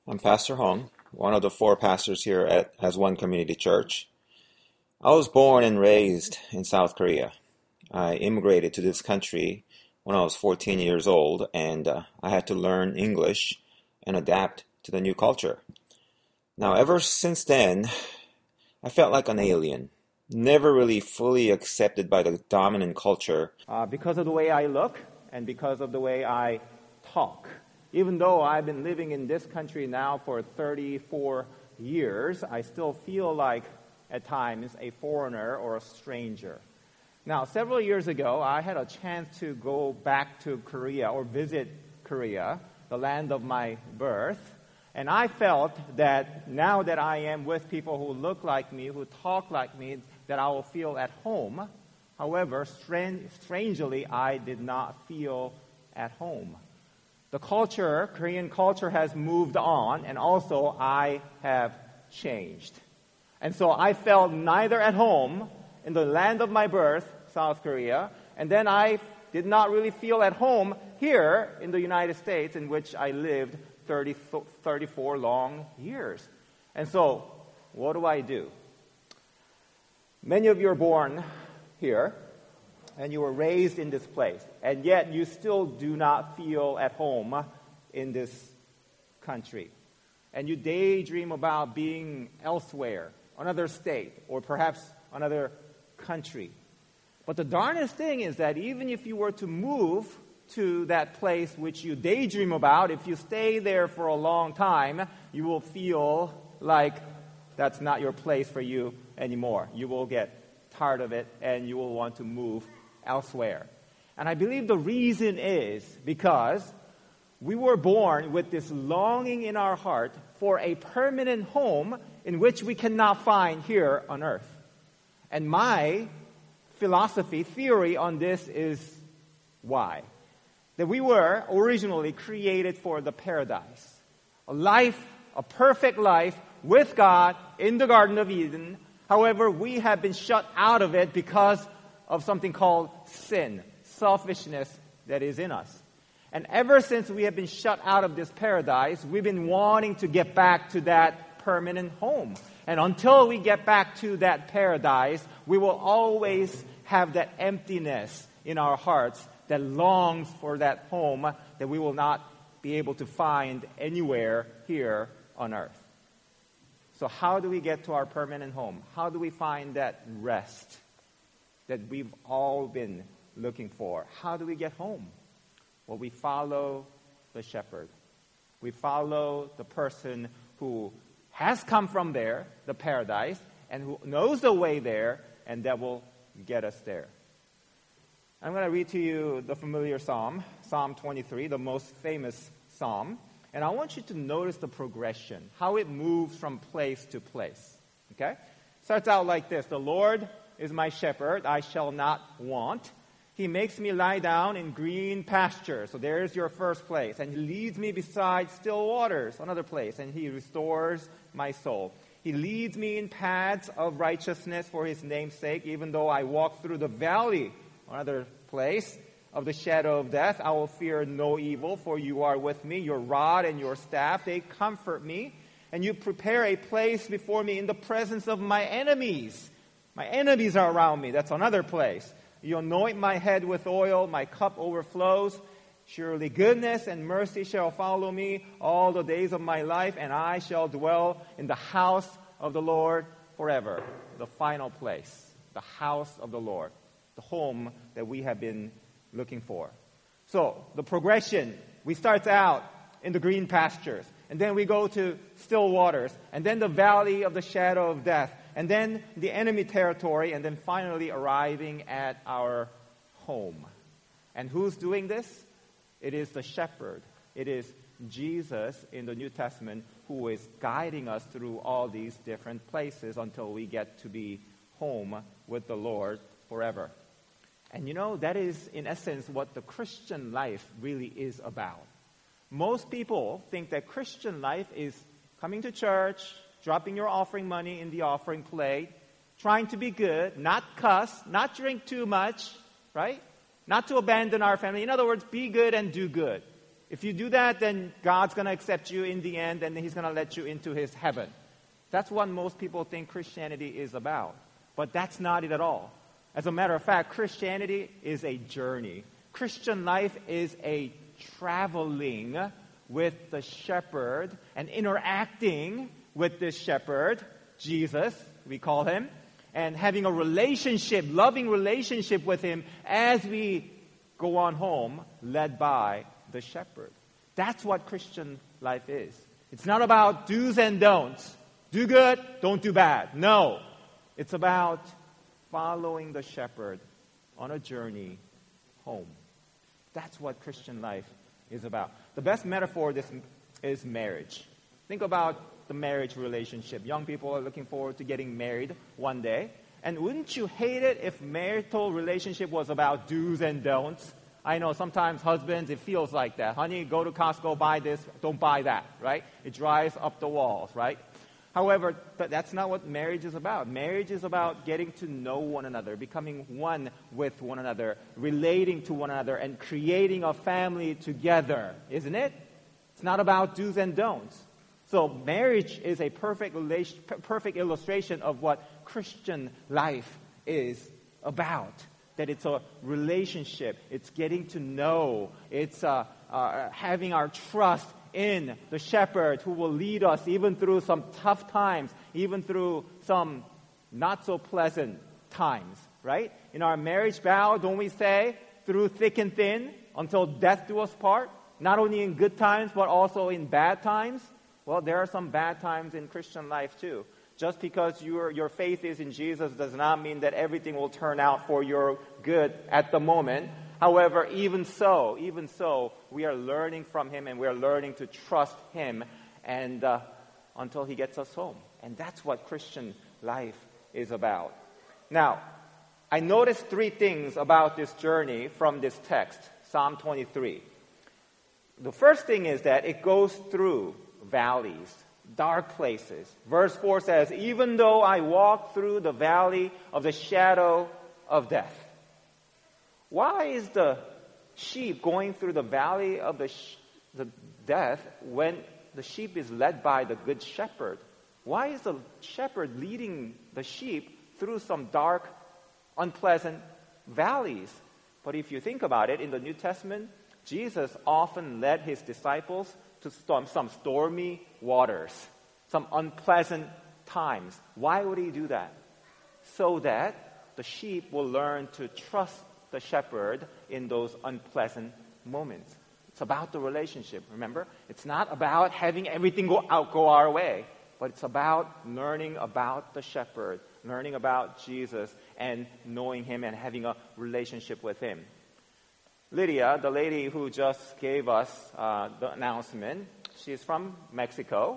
I'm Pastor Hong, one of the four pastors here at As One Community Church. I was born and raised in South Korea. I immigrated to this country when I was 14 years old, and I had to learn English and adapt to the new culture. Now, ever since then, I felt like an alien, never really fully accepted by the dominant culture. Because of the way I look and because of the way I talk. Even though I've been living in this country now for 34 years, I still feel like, at times, a foreigner or a stranger. Now, several years ago, I had a chance to go back to Korea or visit Korea, the land of my birth. And I felt that now that I am with people who look like me, who talk like me, that I will feel at home. However, strangely, I did not feel at home. The culture, Korean culture, has moved on, and also I have changed. And so I felt neither at home in the land of my birth, South Korea, and then I did not really feel at home here in the United States, in which I lived 34 long years. And so, what do? Many of you are born here, and you were raised in this place, and yet you still do not feel at home in this country. And you daydream about being elsewhere, another state, or perhaps another country. But the darnest thing is that even if you were to move to that place which you daydream about, if you stay there for a long time, you will feel like that's not your place for you anymore. You will get tired of it, and you will want to move elsewhere. And I believe the reason is because we were born with this longing in our heart for a permanent home in which we cannot find here on earth. And my theory on this is why. That we were originally created for the paradise. A perfect life with God in the Garden of Eden. However, we have been shut out of it because of something called sin, selfishness that is in us. And ever since we have been shut out of this paradise, we've been wanting to get back to that permanent home. And until we get back to that paradise, we will always have that emptiness in our hearts that longs for that home that we will not be able to find anywhere here on earth. So how do we get to our permanent home? How do we find that rest that we've all been looking for? How do we get home? Well, we follow the shepherd. We follow the person who has come from there, the paradise, and who knows the way there, and that will get us there. I'm going to read to you the familiar psalm, Psalm 23, the most famous psalm. And I want you to notice the progression, how it moves from place to place. Okay? Starts out like this. The Lord is my shepherd, I shall not want. He makes me lie down in green pastures. So there's your first place. And he leads me beside still waters, another place. And he restores my soul. He leads me in paths of righteousness for his name's sake. Even though I walk through the valley, another place, of the shadow of death, I will fear no evil, for you are with me. Your rod and your staff, they comfort me. And you prepare a place before me in the presence of my enemies. My enemies are around me. That's another place. You anoint my head with oil. My cup overflows. Surely goodness and mercy shall follow me all the days of my life, and I shall dwell in the house of the Lord forever. The final place, the house of the Lord, the home that we have been looking for. So the progression, we start out in the green pastures, and then we go to still waters, and then the valley of the shadow of death, and then the enemy territory, and then finally arriving at our home. And who's doing this? It is the shepherd. It is Jesus in the New Testament who is guiding us through all these different places until we get to be home with the Lord forever. And you know, that is in essence what the Christian life really is about. Most people think that Christian life is coming to church, dropping your offering money in the offering plate, trying to be good, not cuss, not drink too much, right? Not to abandon our family. In other words, be good and do good. If you do that, then God's going to accept you in the end, and then He's going to let you into His heaven. That's what most people think Christianity is about. But that's not it at all. As a matter of fact, Christianity is a journey. Christian life is a traveling with the shepherd and interacting with this shepherd, Jesus, we call Him, and having a relationship, loving relationship with Him as we go on home, led by the shepherd. That's what Christian life is. It's not about do's and don'ts. Do good, don't do bad. No. It's about following the shepherd on a journey home. That's what Christian life is about. The best metaphor is marriage. Think about the marriage relationship. Young people are looking forward to getting married one day. And wouldn't you hate it if marital relationship was about do's and don'ts? I know sometimes husbands, it feels like that. Honey, go to Costco, buy this, don't buy that, right? It drives up the walls, right? However, that's not what marriage is about. Marriage is about getting to know one another, becoming one with one another, relating to one another, and creating a family together, isn't it? It's not about do's and don'ts. So marriage is a perfect illustration of what Christian life is about. That it's a relationship, it's getting to know, it's having our trust in the shepherd who will lead us even through some tough times, even through some not so pleasant times, right? In our marriage vow, don't we say, through thick and thin, until death do us part? Not only in good times, but also in bad times? Well, there are some bad times in Christian life too. Just because your faith is in Jesus does not mean that everything will turn out for your good at the moment. However, even so, we are learning from Him and we are learning to trust Him and until He gets us home. And that's what Christian life is about. Now, I noticed 3 things about this journey from this text, Psalm 23. The first thing is that it goes through valleys, dark places. Verse 4 says, even though I walk through the valley of the shadow of death. Why is the sheep going through the valley of the death when the sheep is led by the good shepherd? Why is the shepherd leading the sheep through some dark, unpleasant valleys? But if you think about it, in the New Testament, Jesus often led His disciples to some stormy waters, some unpleasant times. Why would He do that? So that the sheep will learn to trust the shepherd in those unpleasant moments. It's about the relationship, remember? It's not about having everything go our way, but it's about learning about the shepherd, learning about Jesus, and knowing Him and having a relationship with Him. Lydia, the lady who just gave us the announcement, she's from Mexico,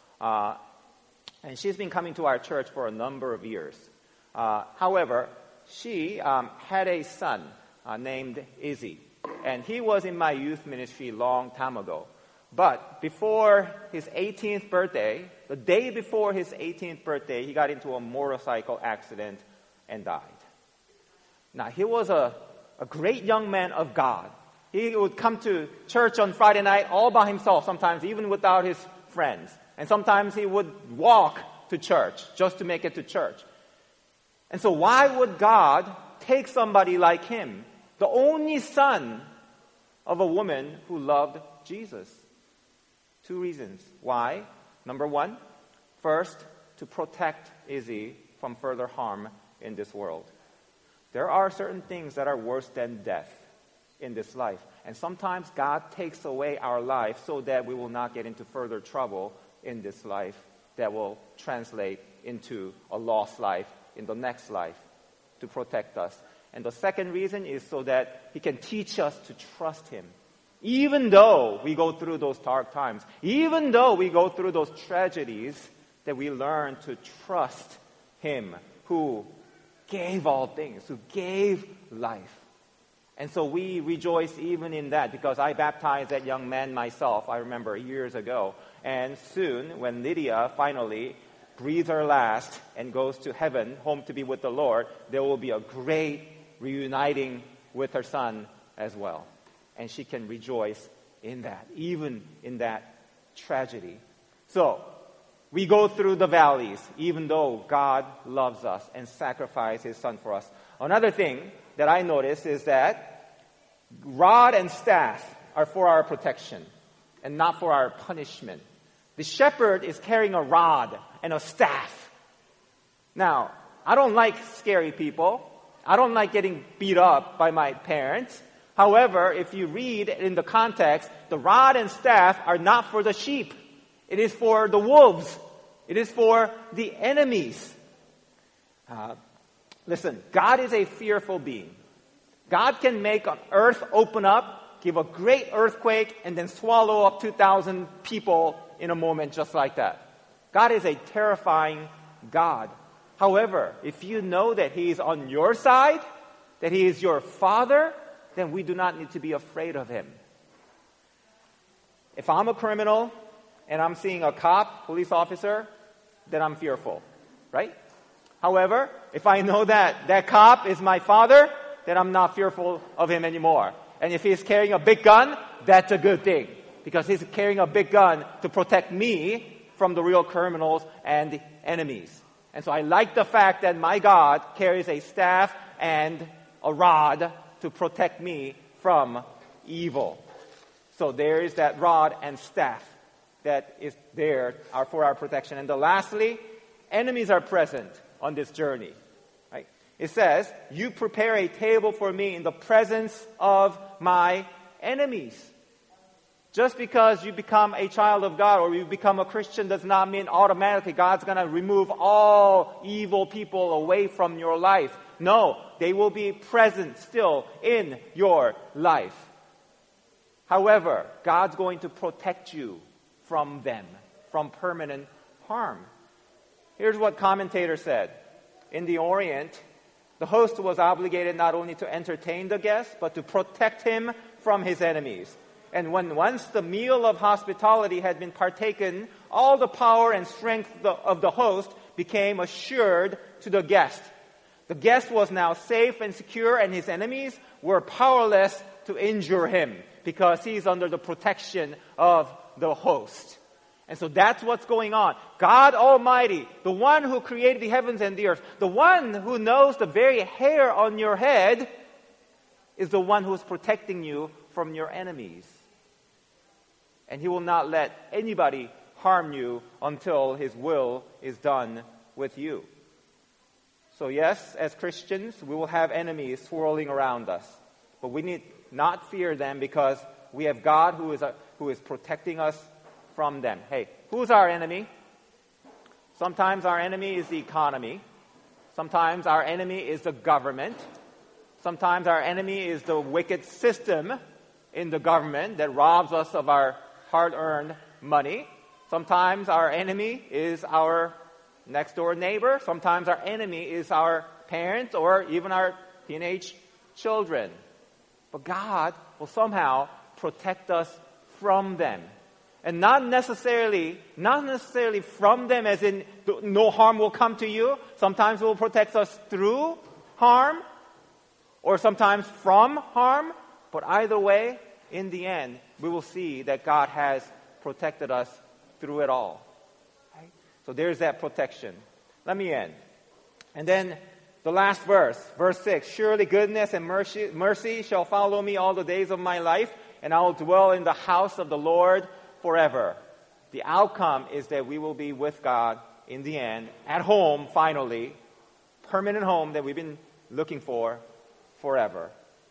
and she's been coming to our church for a number of years. However, she had a son named Izzy, and he was in my youth ministry long time ago. But before his 18th birthday, the day before his 18th birthday, he got into a motorcycle accident and died. Now, he was a great young man of God. He would come to church on Friday night all by himself, sometimes even without his friends. And sometimes he would walk to church just to make it to church. And so why would God take somebody like him, the only son of a woman who loved Jesus? 2 reasons. Why? Number 1, first, to protect Izzy from further harm in this world. There are certain things that are worse than death in this life. And sometimes God takes away our life so that we will not get into further trouble in this life that will translate into a lost life in the next life to protect us. And the second reason is so that He can teach us to trust Him. Even though we go through those dark times, even though we go through those tragedies, that we learn to trust Him who gave all things, who gave life. And so we rejoice even in that, because I baptized that young man myself, I remember years ago. And soon, when Lydia finally breathes her last and goes to heaven, home to be with the Lord, there will be a great reuniting with her son as well. And she can rejoice in that, even in that tragedy. So, we go through the valleys, even though God loves us and sacrificed His Son for us. Another thing that I notice is that rod and staff are for our protection and not for our punishment. The shepherd is carrying a rod and a staff. Now, I don't like scary people. I don't like getting beat up by my parents. However, if you read in the context, the rod and staff are not for the sheep. It is for the wolves. It is for the enemies. Listen, God is a fearful being. God can make an earth open up, give a great earthquake, and then swallow up 2,000 people in a moment just like that. God is a terrifying God. However, if you know that He is on your side, that He is your Father, then we do not need to be afraid of Him. If I'm a criminal and I'm seeing a cop, police officer, then I'm fearful, right? However, if I know that that cop is my father, then I'm not fearful of him anymore. And if he's carrying a big gun, that's a good thing, because he's carrying a big gun to protect me from the real criminals and the enemies. And so I like the fact that my God carries a staff and a rod to protect me from evil. So there is that rod and staff that is there for our protection. And lastly, enemies are present on this journey. Right? It says, you prepare a table for me in the presence of my enemies. Just because you become a child of God or you become a Christian does not mean automatically God's going to remove all evil people away from your life. No, they will be present still in your life. However, God's going to protect you from them, from permanent harm. Here's what commentators said. In the Orient, the host was obligated not only to entertain the guest, but to protect him from his enemies. And once the meal of hospitality had been partaken, all the power and strength of the host became assured to the guest. The guest was now safe and secure, and his enemies were powerless to injure him because he's under the protection of the host. And so that's what's going on. God Almighty, the one who created the heavens and the earth, the one who knows the very hair on your head, is the one who's protecting you from your enemies. And He will not let anybody harm you until His will is done with you. So yes, as Christians, we will have enemies swirling around us. But we need not fear them because we have God who is protecting us from them. Hey, who's our enemy? Sometimes our enemy is the economy. Sometimes our enemy is the government. Sometimes our enemy is the wicked system in the government that robs us of our hard-earned money. Sometimes our enemy is our next-door neighbor. Sometimes our enemy is our parents or even our teenage children. But God will somehow protect us from them. And not necessarily from them as in no harm will come to you. Sometimes He will protect us through harm or sometimes from harm. But either way, in the end, we will see that God has protected us through it all. Right? So there's that protection. Let me end. And then the last verse 6. Surely goodness and mercy shall follow me all the days of my life, and I will dwell in the house of the Lord forever. The outcome is that we will be with God in the end, at home finally, permanent home that we've been looking for forever.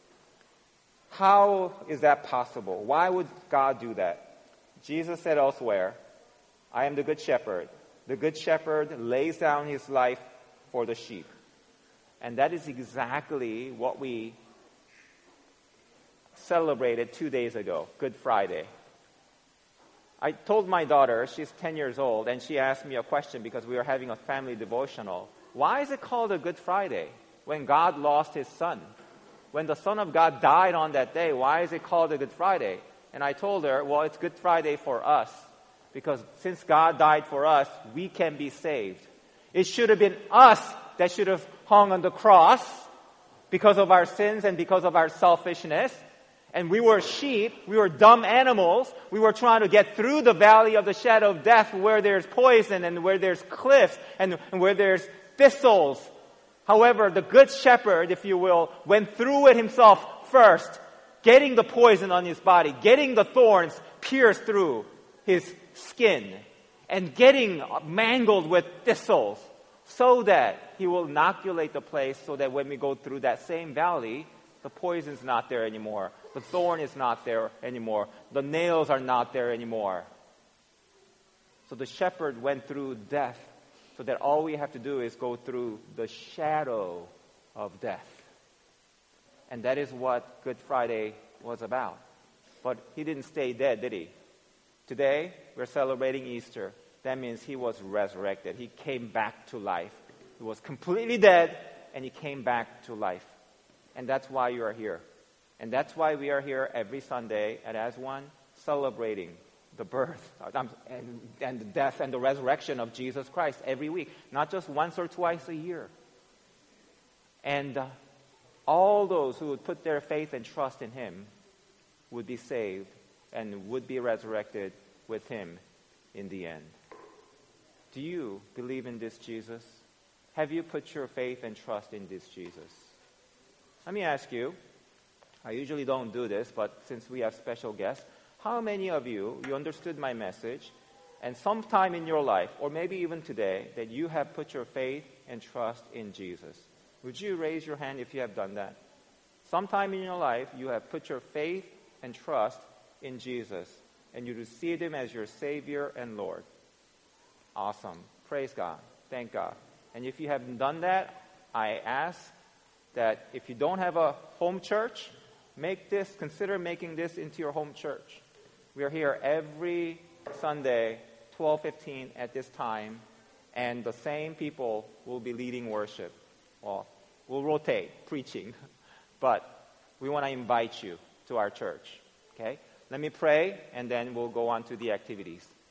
How is that possible? Why would God do that? Jesus said elsewhere, I am the good shepherd. The good shepherd lays down his life for the sheep. And that is exactly what we celebrated 2 days ago, Good Friday. I told my daughter, she's 10 years old, and she asked me a question because we were having a family devotional. Why is it called a Good Friday when God lost His Son? When the Son of God died on that day, why is it called a Good Friday? And I told her, well, it's Good Friday for us because since God died for us, we can be saved. It should have been us that should have hung on the cross because of our sins and because of our selfishness. And we were sheep, we were dumb animals, we were trying to get through the valley of the shadow of death where there's poison and where there's cliffs and where there's thistles. However, the good shepherd, if you will, went through it himself first, getting the poison on his body, getting the thorns pierced through his skin, and getting mangled with thistles, so that he will inoculate the place so that when we go through that same valley, the poison's not there anymore. The thorn is not there anymore. The nails are not there anymore. So the shepherd went through death so that all we have to do is go through the shadow of death. And that is what Good Friday was about. But he didn't stay dead, did he? Today, we're celebrating Easter. That means he was resurrected. He came back to life. He was completely dead, and he came back to life. And that's why you are here. And that's why we are here every Sunday at As One, celebrating the birth and the death and the resurrection of Jesus Christ every week, not just once or twice a year. And all those who would put their faith and trust in him would be saved and would be resurrected with him in the end. Do you believe in this Jesus? Have you put your faith and trust in this Jesus? Let me ask you, I usually don't do this, but since we have special guests, how many of you understood my message, and sometime in your life, or maybe even today, that you have put your faith and trust in Jesus? Would you raise your hand if you have done that? Sometime in your life, you have put your faith and trust in Jesus, and you received him as your Savior and Lord. Awesome. Praise God. Thank God. And if you haven't done that, I ask that if you don't have a home church, consider making this into your home church. We are here every Sunday, 12:15 at this time, and the same people will be leading worship. Well, we'll rotate preaching, but we want to invite you to our church. Okay? Let me pray, and then we'll go on to the activities.